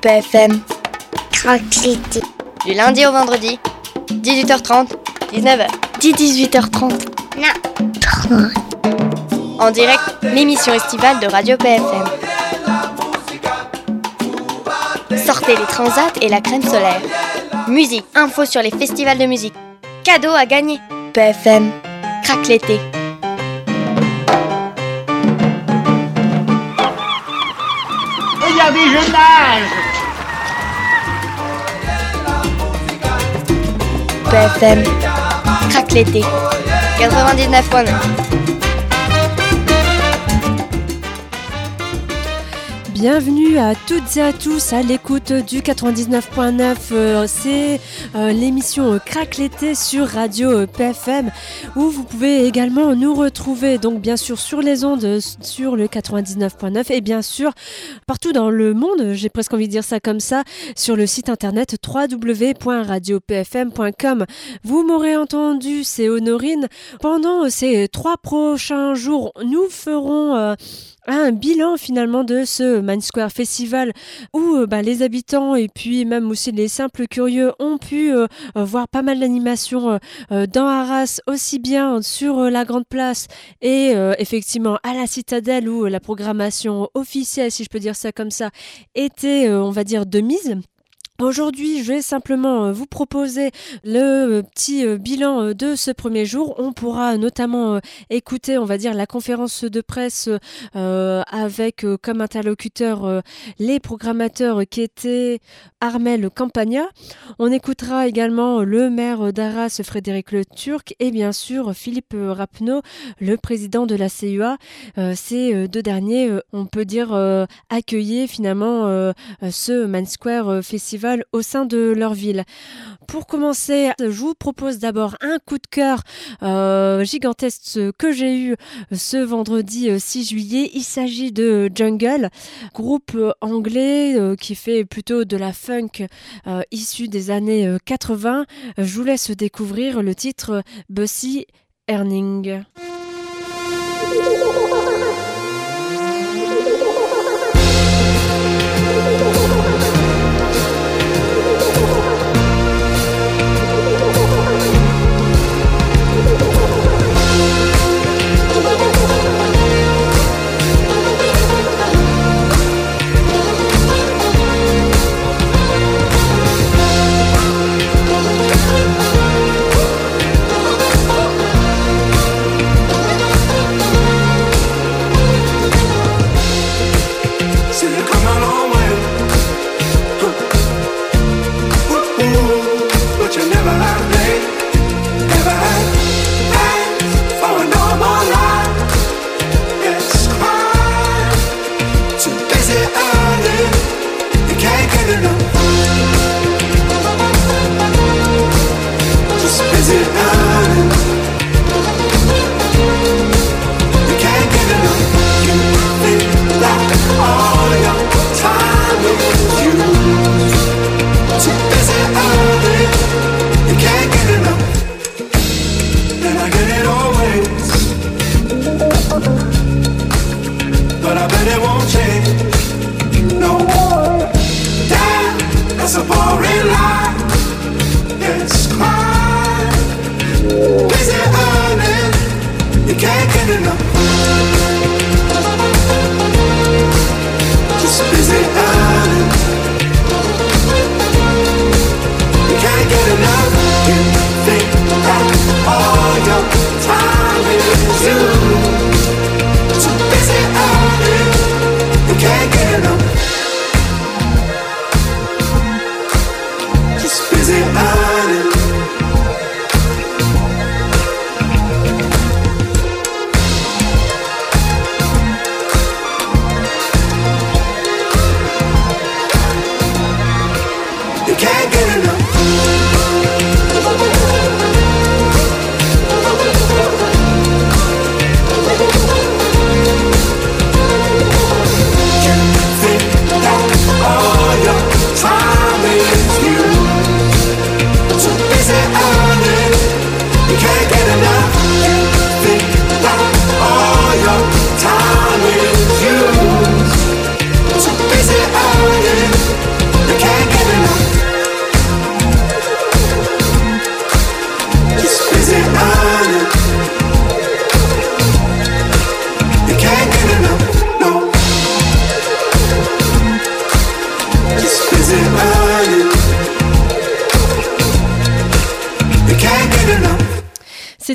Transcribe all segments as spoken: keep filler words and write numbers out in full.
P F M. Crac l'été. Du lundi au vendredi, dix-huit heures trente, dix-neuf heures. dix dix-huit heures trente. Non, trente. En direct, l'émission estivale de Radio P F M. Sortez les transats et la crème solaire. Musique, info sur les festivals de musique. Cadeaux à gagner. P F M. Crac l'été. Regardez, je nage. P F M. Crac l'été. quatre-vingt-dix-neuf virgule neuf. Bienvenue à toutes et à tous à l'écoute du quatre-vingt-dix-neuf virgule neuf. Euh, c'est euh, l'émission euh, Crac l'été sur Radio euh, P F M, où vous pouvez également nous retrouver, donc bien sûr sur les ondes, sur le quatre-vingt-dix-neuf virgule neuf et bien sûr partout dans le monde, j'ai presque envie de dire ça comme ça, sur le site internet w w w point radio p f m point com. Vous m'aurez entendu, c'est Honorine. Pendant ces trois prochains jours, nous ferons euh, un bilan finalement de ce Mind Square Festival où euh, bah, les habitants et puis même aussi les simples curieux ont pu euh, voir pas mal d'animations euh, dans Arras, aussi bien sur euh, la Grande Place et euh, effectivement à la Citadelle où euh, la programmation officielle, si je peux dire ça comme ça, était euh, on va dire de mise. Aujourd'hui, je vais simplement vous proposer le petit bilan de ce premier jour. On pourra notamment écouter, on va dire, la conférence de presse euh, avec euh, comme interlocuteur euh, les programmateurs qui étaient Armel Campagna. On écoutera également le maire d'Arras, Frédéric Le Turc, et bien sûr Philippe Rapneau, le président de la C U A. Euh, ces deux derniers, euh, on peut dire, euh, accueillaient finalement euh, ce Mind Square Festival au sein de leur ville. Pour commencer, je vous propose d'abord un coup de cœur euh, gigantesque que j'ai eu ce vendredi six juillet. Il s'agit de Jungle, groupe anglais euh, qui fait plutôt de la funk euh, issue des années euh, quatre-vingts. Je vous laisse découvrir le titre Bussy Earning.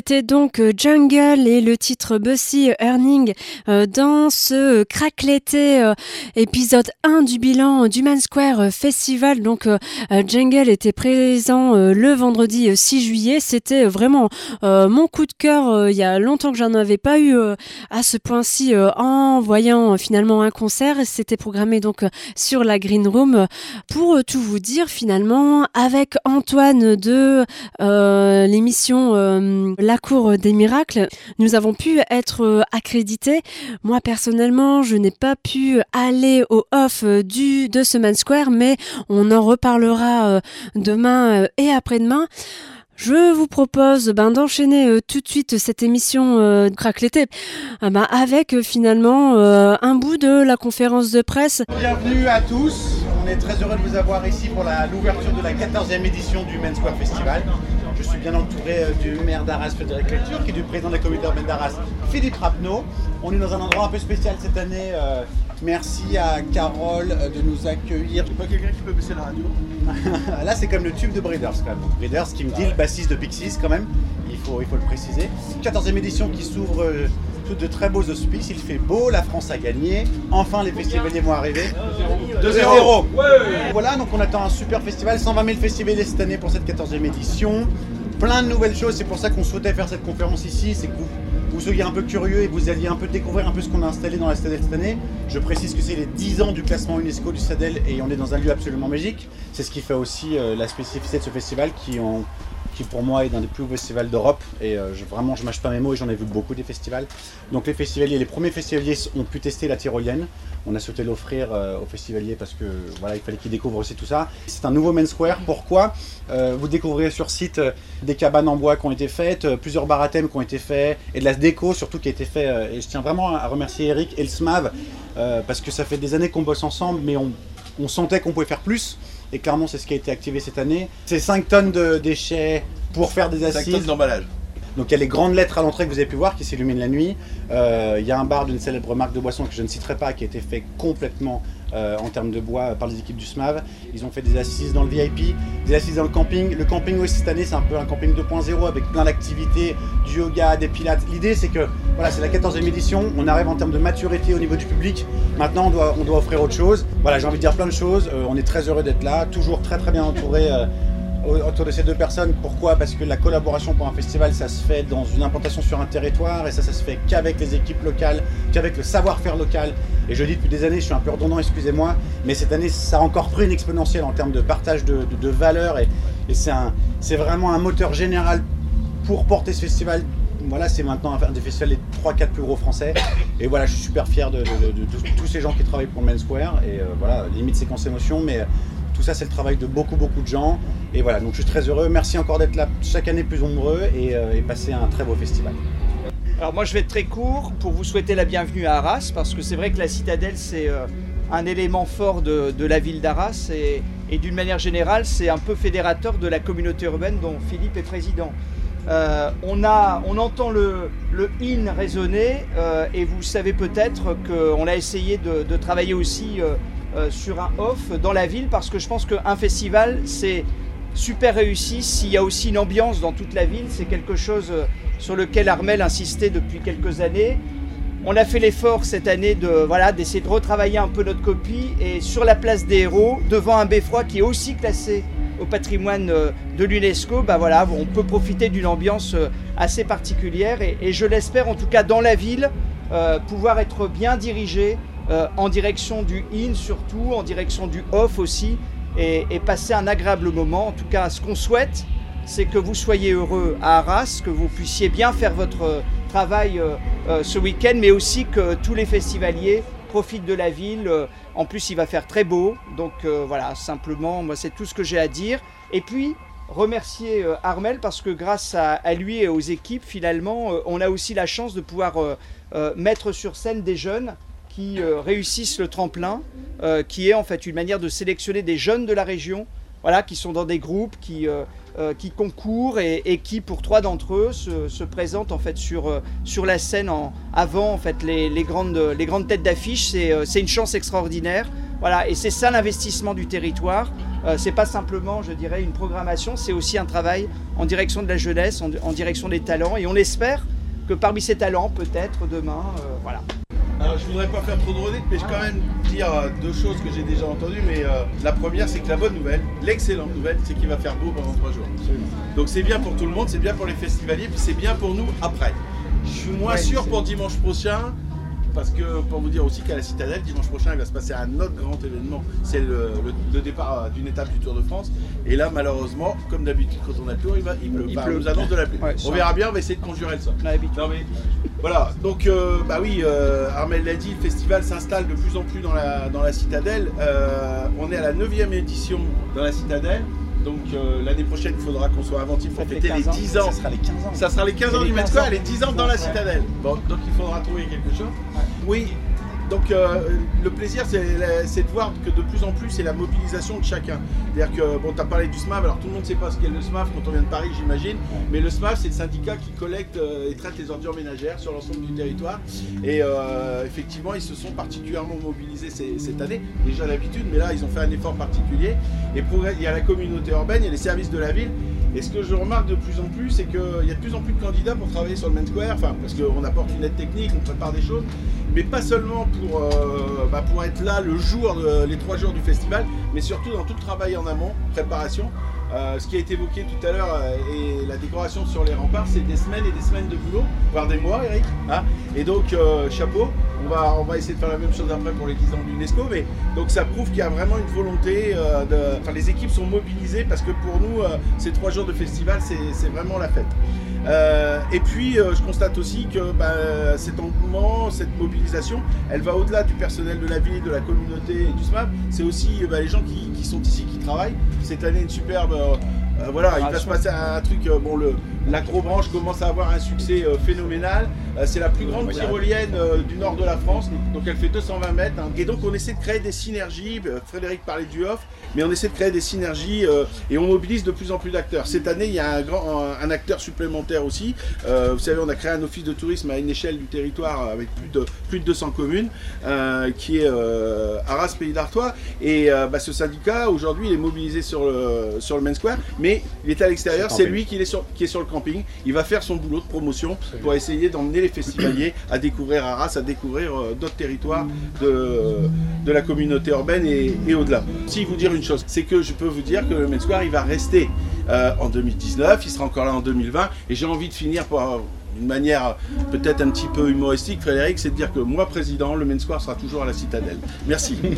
C'était donc Jungle et le titre Bussy Earning euh, dans ce Crac l'été euh, épisode un du bilan du Man Square Festival. Donc euh, Jungle était présent euh, le vendredi six juillet. C'était vraiment euh, mon coup de cœur. Euh, il y a longtemps que j'en avais pas eu euh, à ce point-ci euh, en voyant euh, finalement un concert. C'était programmé donc euh, sur la Green Room. Pour euh, tout vous dire, finalement, avec Antoine de euh, l'émission euh, La Cour des Miracles, nous avons pu être euh, accrédités. Moi personnellement, je n'ai pas pu aller au off euh, du de ce Man Square, mais on en reparlera euh, demain euh, et après-demain. Je vous propose ben, d'enchaîner euh, tout de suite cette émission euh, Crac l'été euh, ben, avec euh, finalement euh, un bout de la conférence de presse. Bienvenue à tous, on est très heureux de vous avoir ici pour la, l'ouverture de la quatorzième édition du Man Square Festival. Je suis bien entouré euh, du maire d'Arras, Frédéric Lecture, et du président de la communauté urbaine d'Arras, Philippe Rapneau. On est dans un endroit un peu spécial cette année. Euh, merci à Carole euh, de nous accueillir. Pas quelqu'un qui peut baisser la radio. Là, c'est comme le tube de Breeders quand même. Breeders qui me dit le bassiste de Pixies quand même, il faut, il faut le préciser. quatorzième édition qui s'ouvre euh, sous de très beaux auspices. Il fait beau, la France a gagné. Enfin, les festivaliers vont arriver. deux zéro. Ouais. Voilà, donc on attend un super festival. cent vingt mille festivaliers cette année pour cette quatorzième édition. Plein de nouvelles choses, c'est pour ça qu'on souhaitait faire cette conférence ici, c'est que vous, vous soyez un peu curieux et vous alliez un peu découvrir un peu ce qu'on a installé dans la Citadelle cette année. Je précise que c'est les dix ans du classement UNESCO du Citadelle et on est dans un lieu absolument magique. C'est ce qui fait aussi euh, la spécificité de ce festival qui, en, qui pour moi est un des plus beaux festivals d'Europe et euh, je, vraiment je mâche pas mes mots et j'en ai vu beaucoup des festivals. Donc les festivaliers, les premiers festivaliers ont pu tester la tyrolienne. On a souhaité l'offrir euh, aux festivaliers parce que voilà, il fallait qu'ils découvrent aussi tout ça. C'est un nouveau Man Square. Pourquoi euh, Vous découvrirez sur site euh, des cabanes en bois qui ont été faites, euh, plusieurs bars à thème qui ont été faits et de la déco surtout qui a été fait. Euh, et je tiens vraiment à remercier Eric et le S M A V euh, parce que ça fait des années qu'on bosse ensemble, mais on, on sentait qu'on pouvait faire plus. Et clairement, c'est ce qui a été activé cette année. C'est cinq tonnes de déchets pour faire des assises. cinq tonnes d'emballage. Donc il y a les grandes lettres à l'entrée que vous avez pu voir qui s'illuminent la nuit. Euh, il y a un bar d'une célèbre marque de boisson que je ne citerai pas qui a été fait complètement euh, en termes de bois par les équipes du S M A V. Ils ont fait des assises dans le V I P, des assises dans le camping. Le camping aussi cette année c'est un peu un camping deux point zéro avec plein d'activités, du yoga, des pilates. L'idée c'est que voilà, c'est la quatorzième édition, on arrive en termes de maturité au niveau du public. Maintenant on doit, on doit offrir autre chose. Voilà, j'ai envie de dire plein de choses. Euh, on est très heureux d'être là, toujours très très bien entouré. Euh, autour de ces deux personnes. Pourquoi ? Parce que la collaboration pour un festival, ça se fait dans une implantation sur un territoire et ça, ça se fait qu'avec les équipes locales, qu'avec le savoir-faire local. Et je le dis depuis des années, je suis un peu redondant, excusez-moi, mais cette année, ça a encore pris une exponentielle en termes de partage de, de, de valeurs et, et c'est, un, c'est vraiment un moteur général pour porter ce festival. Voilà, c'est maintenant un des festivals les trois quatre plus gros français. Et voilà, je suis super fier de, de, de, de, de, de tous ces gens qui travaillent pour le Man Square. Et euh, voilà, limite séquence émotion, mais tout ça, c'est le travail de beaucoup, beaucoup de gens. Et voilà, donc je suis très heureux. Merci encore d'être là chaque année plus nombreux et, euh, et passer un très beau festival. Alors moi, je vais être très court pour vous souhaiter la bienvenue à Arras, parce que c'est vrai que la Citadelle, c'est euh, un élément fort de, de la ville d'Arras. Et, et d'une manière générale, c'est un peu fédérateur de la communauté urbaine dont Philippe est président. Euh, on, a, on entend le, le in résonner euh, et vous savez peut-être qu'on a essayé de, de travailler aussi euh, euh, sur un off dans la ville, parce que je pense qu'un festival c'est super réussi s'il y a aussi une ambiance dans toute la ville. C'est quelque chose sur lequel Armel insistait depuis quelques années. On a fait l'effort cette année de, voilà, d'essayer de retravailler un peu notre copie, et sur la place des Héros, devant un beffroi qui est aussi classé au patrimoine de l'UNESCO, bah voilà, on peut profiter d'une ambiance assez particulière et, et je l'espère en tout cas dans la ville, euh, pouvoir être bien dirigé euh, en direction du in surtout, en direction du off aussi, et, et passer un agréable moment. En tout cas, ce qu'on souhaite, c'est que vous soyez heureux à Arras, que vous puissiez bien faire votre travail euh, euh, ce week-end, mais aussi que tous les festivaliers profitent de la ville. En plus, il va faire très beau, donc euh, voilà, simplement, moi, c'est tout ce que j'ai à dire. Et puis, remercier euh, Armel, parce que grâce à, à lui et aux équipes, finalement, euh, on a aussi la chance de pouvoir euh, euh, mettre sur scène des jeunes qui euh, réussissent le tremplin, euh, qui est en fait une manière de sélectionner des jeunes de la région, voilà, qui sont dans des groupes, qui, euh, euh, qui concourent et, et qui, pour trois d'entre eux, se, se présentent en fait sur, euh, sur la scène en, avant en fait les, les, grandes, les grandes têtes d'affiche. C'est, euh, c'est une chance extraordinaire. Voilà, et c'est ça l'investissement du territoire. Euh, c'est pas simplement, je dirais, une programmation, c'est aussi un travail en direction de la jeunesse, en, en direction des talents. Et on espère que parmi ces talents, peut-être demain, euh, voilà. Alors, je voudrais pas faire trop de redites, mais je vais quand même dire euh, deux choses que j'ai déjà entendues. Mais euh, la première, c'est que la bonne nouvelle, l'excellente nouvelle, c'est qu'il va faire beau pendant trois jours. Absolument. Donc c'est bien pour tout le monde, c'est bien pour les festivaliers, puis c'est bien pour nous après. Je suis moins ouais, sûr pour dimanche prochain, parce que pour vous dire aussi qu'à la Citadelle, dimanche prochain, il va se passer un autre grand événement. C'est le, le, le départ d'une étape du Tour de France. Et là, malheureusement, comme d'habitude, quand on a le Tour, il, va, il pleut. Il pleut. On nous annonce de la pluie. Ouais, on verra bien, on va essayer de conjurer le sort. Non, mais voilà. Donc, euh, bah oui, euh, Armel l'a dit, le festival s'installe de plus en plus dans la, dans la Citadelle. Euh, on est à la neuvième édition dans la Citadelle. Donc euh, l'année prochaine, il faudra qu'on soit inventif pour fêter les dix ans. Ça sera les quinze ans. Ça sera les quinze ans du Maine Square et les dix ans dans la Citadelle. Bon, donc il faudra trouver quelque chose. Ouais. Oui, donc euh, le plaisir, c'est, c'est de voir que de plus en plus, c'est la mobilisation de chacun. C'est-à-dire que, bon, tu as parlé du S M A F, alors tout le monde ne sait pas ce qu'est le S M A F quand on vient de Paris, j'imagine. Mais le S M A F, c'est le syndicat qui collecte euh, et traite les ordures ménagères sur l'ensemble du territoire. Et euh, effectivement, ils se sont particulièrement mobilisés ces, cette année, déjà d'habitude, mais là, ils ont fait un effort particulier. Et pour, il y a la communauté urbaine, il y a les services de la ville. Et ce que je remarque de plus en plus, c'est qu'il y a de plus en plus de candidats pour travailler sur le Maine Square, enfin, parce qu'on apporte une aide technique, on prépare des choses, mais pas seulement pour, euh, bah, pour être là le jour, de, les trois jours du festival, mais surtout dans tout le travail en amont, préparation. Euh, ce qui a été évoqué tout à l'heure euh, et la décoration sur les remparts, c'est des semaines et des semaines de boulot, voire des mois, Eric. Hein, et donc, euh, chapeau, on va, on va essayer de faire la même chose après pour les dix ans de l'UNESCO. Mais donc, ça prouve qu'il y a vraiment une volonté. Euh, de, enfin, les équipes sont mobilisées parce que pour nous, euh, ces trois jours de festival, c'est, c'est vraiment la fête. Euh, et puis, euh, je constate aussi que bah, cet engouement, cette mobilisation, elle va au-delà du personnel de la ville, de la communauté et du S M A P. C'est aussi bah, les gens qui, qui sont ici, qui travaillent. Cette année, une superbe... Euh, euh, voilà, il va se passer un, un truc... Euh, bon, le, l'Acrobranche commence à avoir un succès euh, phénoménal. Euh, c'est la plus grande tyrolienne euh, du nord de la France. Donc, elle fait deux cent vingt mètres. Hein. Et donc, on essaie de créer des synergies. Euh, Frédéric parlait du off. Mais on essaie de créer des synergies euh, et on mobilise de plus en plus d'acteurs. Cette année, il y a un, grand, un, un acteur supplémentaire aussi. Euh, vous savez, on a créé un office de tourisme à une échelle du territoire avec plus de, plus de deux cents communes, euh, qui est euh, Arras Pays d'Artois. Et euh, bah, ce syndicat, aujourd'hui, il est mobilisé sur le, sur le Maine Square, mais il est à l'extérieur. C'est, c'est lui qui est, sur, qui est sur le camping. Il va faire son boulot de promotion pour essayer d'emmener les festivaliers à découvrir Arras, à découvrir euh, d'autres territoires de, de la communauté urbaine et, et au-delà. Si vous dire une chose, c'est que je peux vous dire que le Maine Square, il va rester euh, en deux mille dix-neuf, il sera encore là en deux mille vingt, et j'ai envie de finir par une manière peut-être un petit peu humoristique, Frédéric, c'est de dire que moi, président, le Maine Square sera toujours à la Citadelle. Merci. et, et, et,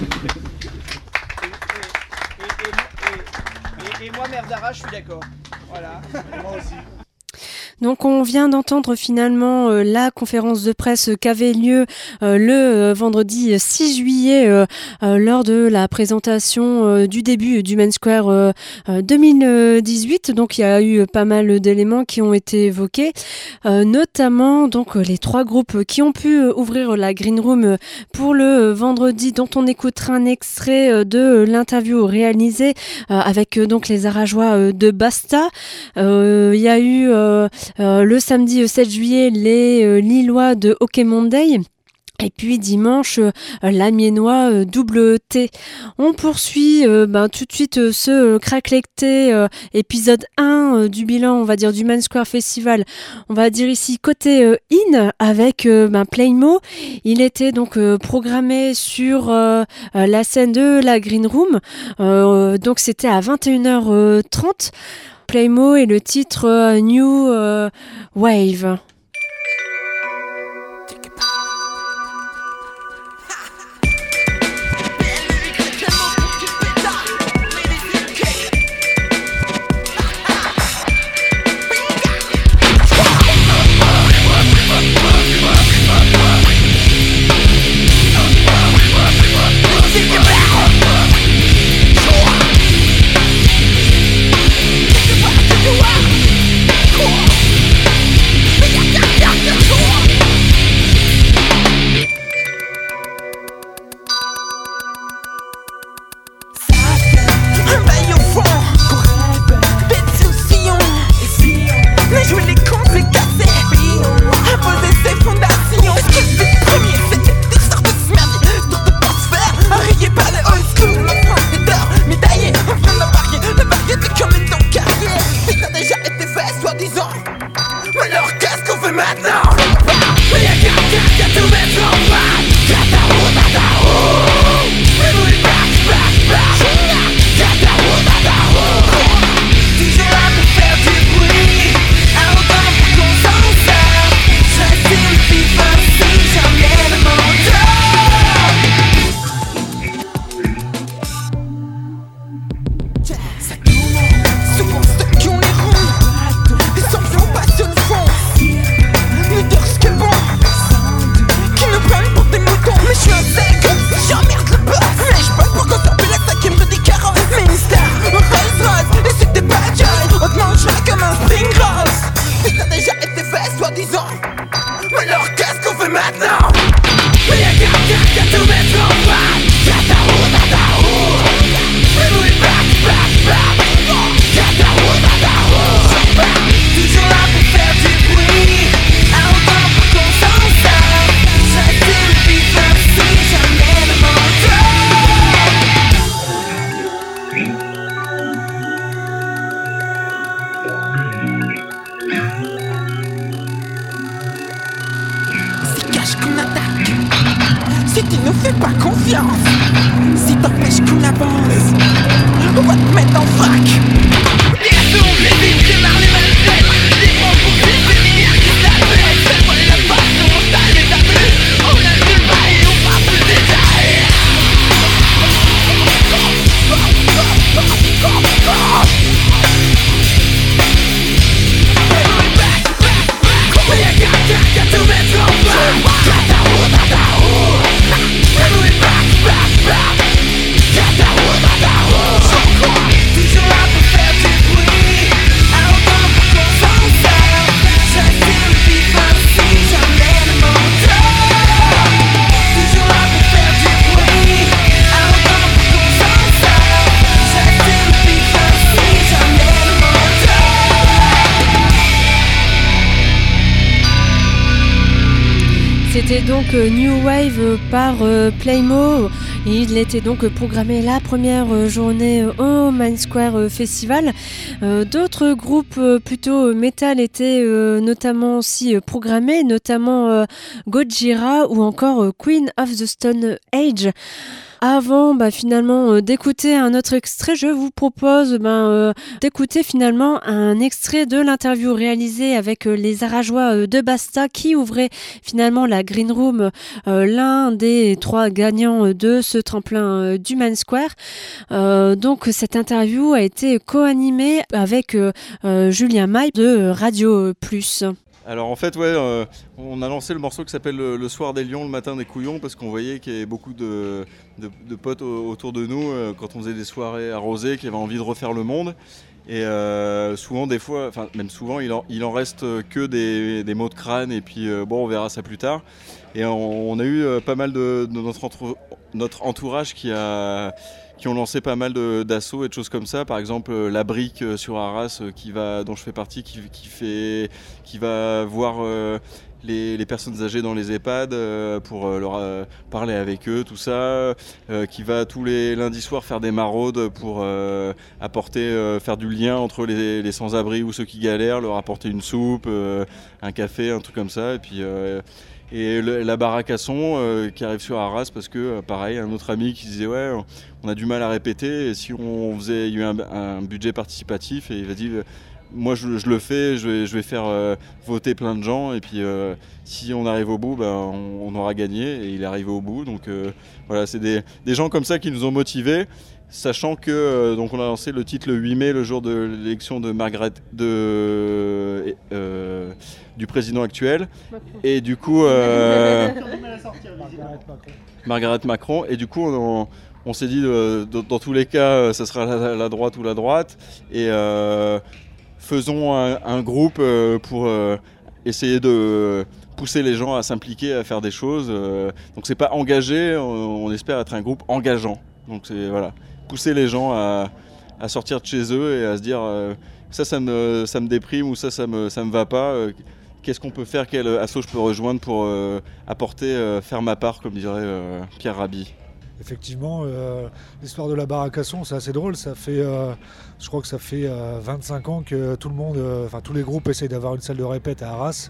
et, et moi, maire d'Arras, je suis d'accord. Voilà. Moi aussi. Donc on vient d'entendre finalement euh, la conférence de presse qu'avait lieu euh, le euh, vendredi six juillet euh, euh, lors de la présentation euh, du début du Maine Square euh, euh, deux mille dix-huit. Donc il y a eu pas mal d'éléments qui ont été évoqués, euh, notamment donc les trois groupes qui ont pu euh, ouvrir la Green Room pour le vendredi, dont on écoutera un extrait euh, de l'interview réalisée euh, avec euh, donc les Arageois euh, de Basta. Euh, il y a eu euh, Euh, le samedi sept juillet, les euh, Lillois de Hockey Monday. Et puis dimanche, euh, l'Amiénois euh, Double T. On poursuit euh, ben, tout de suite euh, ce euh, Craquelecté euh, épisode un euh, du bilan, on va dire, du Maine Square Festival. On va dire ici côté euh, in avec euh, ben, Playmo. Il était donc euh, programmé sur euh, euh, la scène de la Green Room. Euh, donc c'était à vingt et une heures trente. Playmo et le titre euh, New euh, Wave. Cool. C'était donc New Wave par Playmo. Il était donc programmé la première journée au Main Square Festival. D'autres groupes plutôt métal étaient notamment aussi programmés, notamment Gojira ou encore Queen of the Stone Age. Avant bah, finalement euh, d'écouter un autre extrait, je vous propose bah, euh, d'écouter finalement un extrait de l'interview réalisée avec euh, les Arageois euh, de Basta qui ouvrait finalement la Green Room, euh, l'un des trois gagnants de ce tremplin euh, du Main Square. Euh, donc cette interview a été co-animée avec euh, euh, Julien Maille de Radio Plus. Alors en fait, ouais, euh, on a lancé le morceau qui s'appelle le, le soir des lions, le matin des couillons, parce qu'on voyait qu'il y avait beaucoup de, de, de potes autour de nous euh, quand on faisait des soirées arrosées, qui avaient envie de refaire le monde. Et euh, souvent, des fois, enfin même souvent, il en, il en reste que des, des maux de crâne, et puis euh, bon, on verra ça plus tard. Et on, on a eu euh, pas mal de, de notre, entre, notre entourage qui a... qui ont lancé pas mal de, d'assauts et de choses comme ça. Par exemple, euh, la brique euh, sur Arras, euh, qui va, dont je fais partie, qui, qui, fait, qui va voir euh, les, les personnes âgées dans les EHPAD euh, pour euh, leur euh, parler avec eux, tout ça. Euh, qui va tous les lundis soirs faire des maraudes pour euh, apporter, euh, faire du lien entre les, les sans-abri ou ceux qui galèrent, leur apporter une soupe, euh, un café, un truc comme ça. Et puis... Euh, Et le, la baraque à son euh, qui arrive sur Arras parce que euh, pareil, un autre ami qui disait ouais, on a du mal à répéter et si on faisait, il y a eu un, un budget participatif et il a dit euh, moi je, je le fais, je vais, je vais faire euh, voter plein de gens et puis euh, si on arrive au bout, ben, on, on aura gagné et il est arrivé au bout. Donc euh, voilà, c'est des, des gens comme ça qui nous ont motivés. Sachant que euh, donc on a lancé le titre le huit mai, le jour de l'élection de Margaret, de, euh, du président actuel, Macron. Et du coup euh, Margaret Macron, et du coup on, on s'est dit euh, dans, dans tous les cas ça sera la, la droite ou la droite, et euh, faisons un, un groupe euh, pour euh, essayer de pousser les gens à s'impliquer, à faire des choses. Euh, donc c'est pas engagé, on, on espère être un groupe engageant. Donc c'est voilà. Pousser les gens à, à sortir de chez eux et à se dire euh, ça, ça me, ça me déprime ou ça, ça me, ça me va pas. Euh, qu'est-ce qu'on peut faire, quel asso je peux rejoindre pour euh, apporter, euh, faire ma part, comme dirait euh, Pierre Rabhi. Effectivement, euh, l'histoire de la baraque à son, c'est assez drôle. Ça fait, euh, je crois que ça fait euh, vingt-cinq ans que tout le monde, enfin euh, tous les groupes essayent d'avoir une salle de répète à Arras.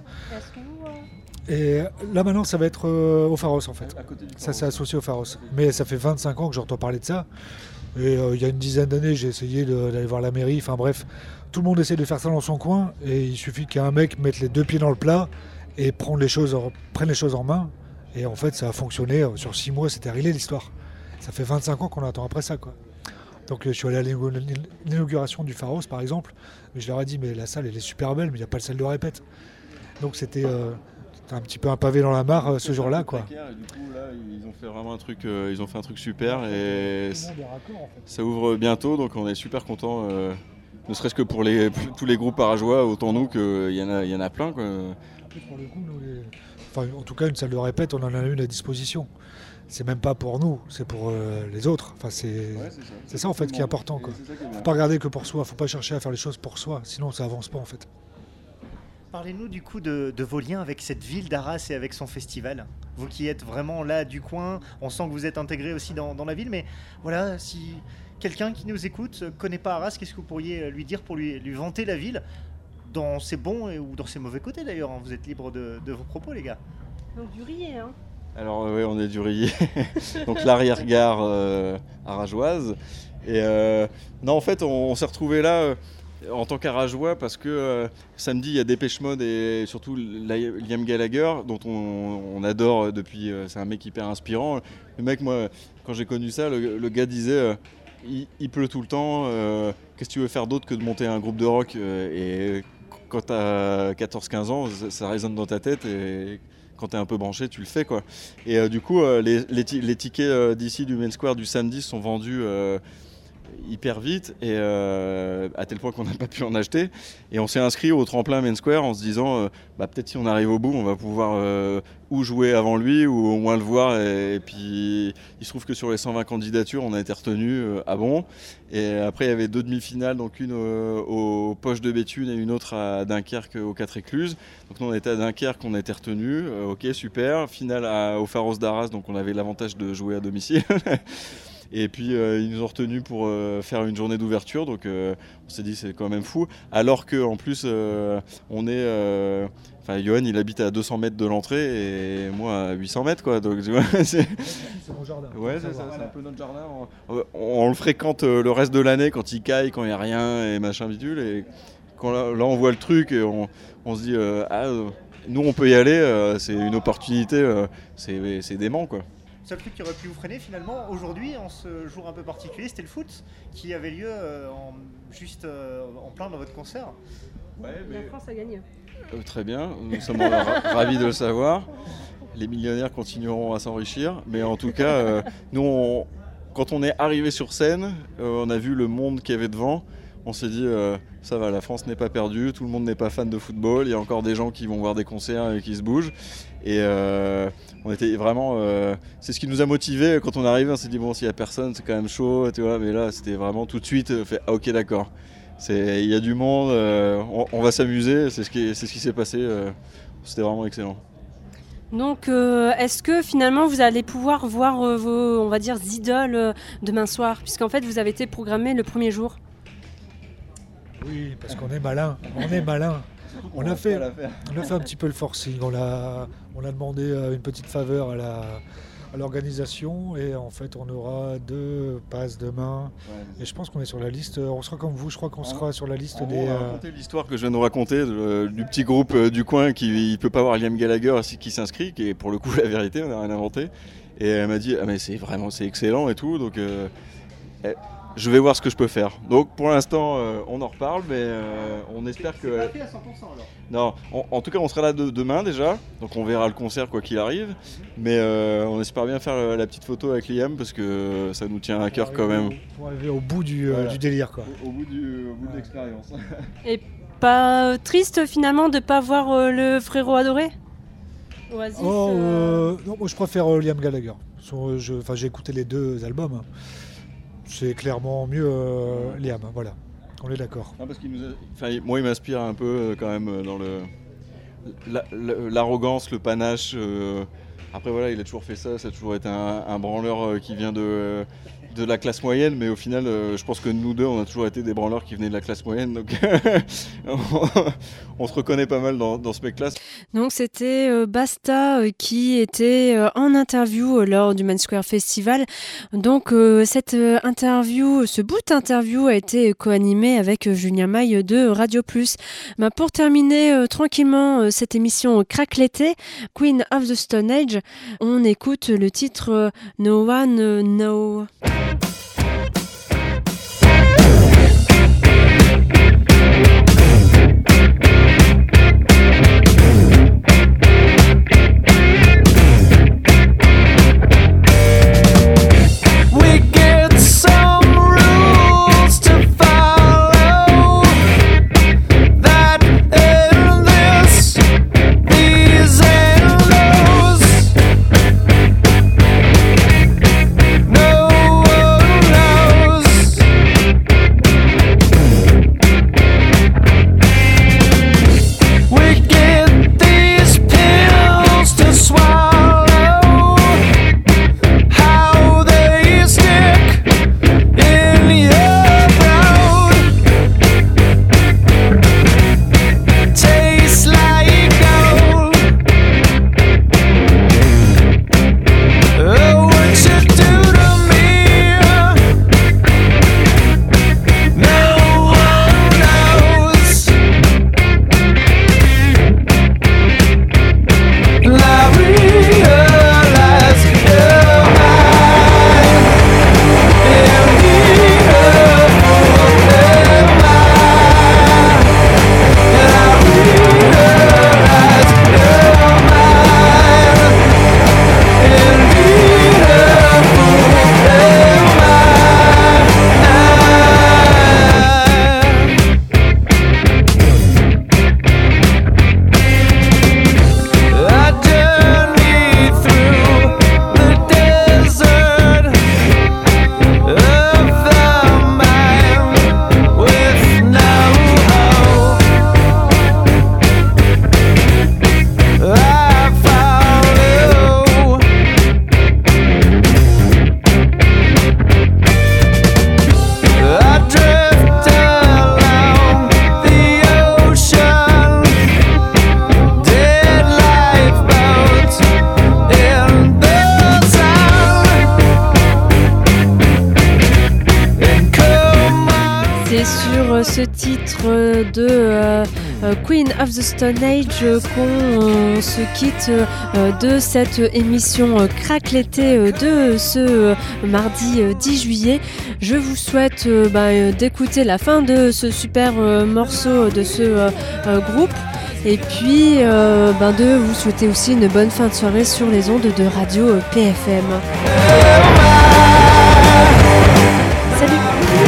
Et là maintenant ça va être euh, au Pharos en fait. Ça s'est associé au Pharos. Mais ça fait vingt-cinq ans que j'entends parler de ça. Et euh, il y a une dizaine d'années j'ai essayé de, d'aller voir la mairie. Enfin bref, tout le monde essaie de faire ça dans son coin. Et il suffit qu'un mec mette les deux pieds dans le plat et prenne les choses en, prenne les choses en main. Et en fait ça a fonctionné. Sur six mois c'était réglé l'histoire. Ça fait vingt-cinq ans qu'on attend après ça quoi. Donc je suis allé à l'inauguration du Pharos par exemple. Mais je leur ai dit mais la salle elle est super belle mais il n'y a pas de salle de répète. Donc c'était... Euh, un petit peu un pavé dans la mare euh, ce jour-là quoi. Du coup là ils ont fait vraiment un truc, euh, ils ont fait un truc super et ça ouvre bientôt donc on est super contents, euh, ne serait-ce que pour les, tous les groupes arageois autant nous qu'il y en a, il y en a plein quoi. Pour le coup, nous, les... enfin, en tout cas une salle de répète on en a une à disposition. C'est même pas pour nous, c'est pour euh, les autres. Enfin, c'est... Ouais, c'est ça, c'est c'est ça en fait qui est important quoi. Faut pas regarder que pour soi, faut pas chercher à faire les choses pour soi, sinon ça avance pas en fait. Parlez-nous du coup de, de vos liens avec cette ville d'Arras et avec son festival. Vous qui êtes vraiment là du coin, on sent que vous êtes intégré aussi dans, dans la ville, mais voilà, si quelqu'un qui nous écoute ne connaît pas Arras, qu'est-ce que vous pourriez lui dire pour lui, lui vanter la ville, dans ses bons et, ou dans ses mauvais côtés d'ailleurs, hein. Vous êtes libre de, de vos propos les gars. Donc du Rillet, hein. Alors oui, on est du Rillet, donc l'arrière-gare euh, arageoise. Et euh, non, en fait, on, on s'est retrouvés là... Euh, en tant qu'Arageois parce que euh, samedi il y a Dépêche Mode et surtout Liam Gallagher dont on, on adore depuis, euh, c'est un mec hyper inspirant. Le mec, moi quand j'ai connu ça, le, le gars disait euh, il, il pleut tout le temps, euh, qu'est-ce que tu veux faire d'autre que de monter un groupe de rock, euh, et quand t'as quatorze quinze ans ça, ça résonne dans ta tête et quand t'es un peu branché tu le fais quoi. Et euh, du coup euh, les, les, t- les tickets euh, d'ici du Main Square du samedi sont vendus euh, hyper vite et euh, à tel point qu'on n'a pas pu en acheter et on s'est inscrit au tremplin Main Square en se disant euh, bah, peut-être si on arrive au bout on va pouvoir euh, ou jouer avant lui ou au moins le voir et, et puis il se trouve que sur les cent vingt candidatures on a été retenu euh, à bon et après il y avait deux demi-finales donc une euh, aux Poches de Béthune et une autre à Dunkerque aux Quatre Écluses donc nous on était à Dunkerque on a été retenu euh, ok super finale à, au Pharos d'Arras donc on avait l'avantage de jouer à domicile. Et puis euh, ils nous ont retenus pour euh, faire une journée d'ouverture, donc euh, on s'est dit c'est quand même fou. Alors qu'en plus euh, on est, enfin euh, Johan il habite à deux cents mètres de l'entrée et moi à huit cents mètres quoi. Donc tu vois, c'est... c'est mon jardin. Ouais c'est ça, c'est un peu notre jardin. On, on, on le fréquente euh, le reste de l'année quand il caille, quand il n'y a rien et machin bidule. Et quand là, là on voit le truc et on, on se dit euh, ah euh, nous on peut y aller, euh, c'est une opportunité, euh, c'est, c'est dément quoi. Le seul truc qui aurait pu vous freiner finalement aujourd'hui en ce jour un peu particulier, c'était le foot qui avait lieu euh, en, juste euh, en plein dans votre concert. Ouais, mais... La France a gagné. Euh, très bien, nous sommes ra- ravis de le savoir. Les millionnaires continueront à s'enrichir, mais en tout cas, euh, nous, on, quand on est arrivé sur scène, euh, on a vu le monde qu'il y avait devant. On s'est dit, euh, ça va, la France n'est pas perdue, tout le monde n'est pas fan de football, il y a encore des gens qui vont voir des concerts et qui se bougent. Et euh, on était vraiment, euh, c'est ce qui nous a motivés quand on est arrivé, on s'est dit, bon, s'il n'y a personne, c'est quand même chaud, tu vois, mais là, c'était vraiment tout de suite, euh, fait, ah, ok, d'accord, c'est, il y a du monde, euh, on, on va s'amuser, c'est ce qui, c'est ce qui s'est passé, euh, c'était vraiment excellent. Donc, euh, est-ce que finalement vous allez pouvoir voir euh, vos, on va dire, idoles euh, demain soir, puisqu'en fait vous avez été programmé le premier jour? Oui, parce qu'on est malin, on est malin. On a, fait, on a fait un petit peu le forcing, on a, on a demandé une petite faveur à, la, à l'organisation et en fait on aura deux passes demain. Ouais. Et je pense qu'on est sur la liste, on sera comme vous, je crois qu'on sera sur la liste en des... On va raconter l'histoire que je viens de nous raconter de, du petit groupe euh, du coin qui ne peut pas voir Liam Gallagher qui s'inscrit, qui est pour le coup la vérité, on n'a rien inventé. Et elle m'a dit, ah mais c'est vraiment c'est excellent et tout, donc... Euh, elle, je vais voir ce que je peux faire. Donc pour l'instant, euh, on en reparle, mais euh, on espère c'est que... C'est pas fait à cent pour cent alors. Non, on, en tout cas, on sera là de, demain déjà, donc on verra le concert quoi qu'il arrive. Mais euh, on espère bien faire la, la petite photo avec Liam parce que ça nous tient à cœur quand même. Pour arriver au bout du, voilà. euh, du délire quoi. Au, au bout, du, au bout ouais. de l'expérience. Et pas triste finalement de ne pas voir euh, le frérot adoré Oasis, oh, euh... Euh, non, moi je préfère euh, Liam Gallagher. Son, je, j'ai écouté les deux albums. C'est clairement mieux euh, Liam, voilà, on est d'accord. Non, parce qu'il nous a... enfin, moi il m'inspire un peu quand même dans le... La, la, l'arrogance, le panache. Euh... Après voilà, il a toujours fait ça, ça a toujours été un, un branleur qui vient de, de la classe moyenne, mais au final, euh, je pense que nous deux, on a toujours été des branleurs qui venaient de la classe moyenne, donc on se reconnaît pas mal dans, dans ce mec-là. Donc c'était euh, Basta euh, qui était euh, en interview euh, lors du Main Square Festival. Donc euh, cette euh, interview, ce bout d'interview a été co-animé avec euh, Julien Maille de Radio Plus. Bah, pour terminer euh, tranquillement euh, cette émission Craque l'été, Queen of the Stone Age, on écoute le titre euh, No One euh, Know. No euh, ce titre euh, de euh, euh, Queen of the Stone Age euh, qu'on euh, se quitte euh, de cette émission euh, Craque l'été euh, de ce euh, mardi euh, dix juillet. Je vous souhaite euh, bah, euh, d'écouter la fin de ce super euh, morceau de ce euh, euh, groupe. Et puis euh, ben de vous souhaiter aussi une bonne fin de soirée sur les ondes de radio P F M. Salut.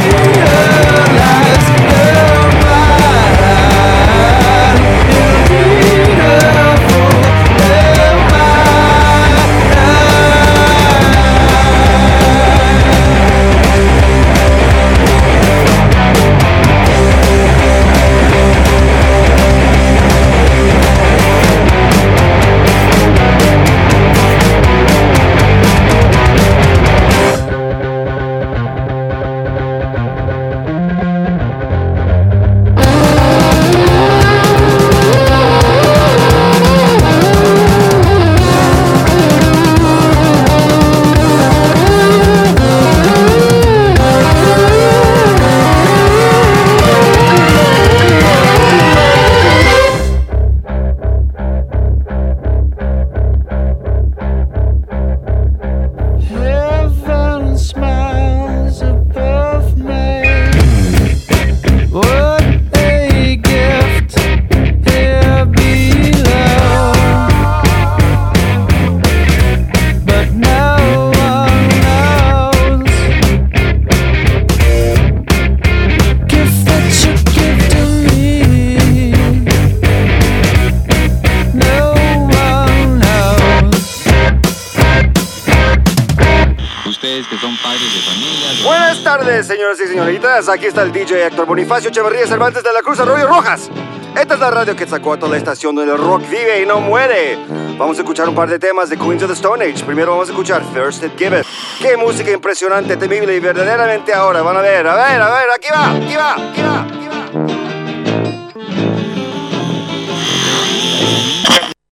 Buenas tardes, señoras y señoritas. Aquí está el D J Héctor Bonifacio Echeverría Cervantes de la Cruz Arroyo Rojas. Esta es la radio Quetzalcóatl, la estación donde el rock vive y no muere. Vamos a escuchar un par de temas de Queens of the Stone Age. Primero vamos a escuchar First It Give It. Qué música impresionante, temible y verdaderamente ahora. Van a ver, a ver, a ver, aquí va.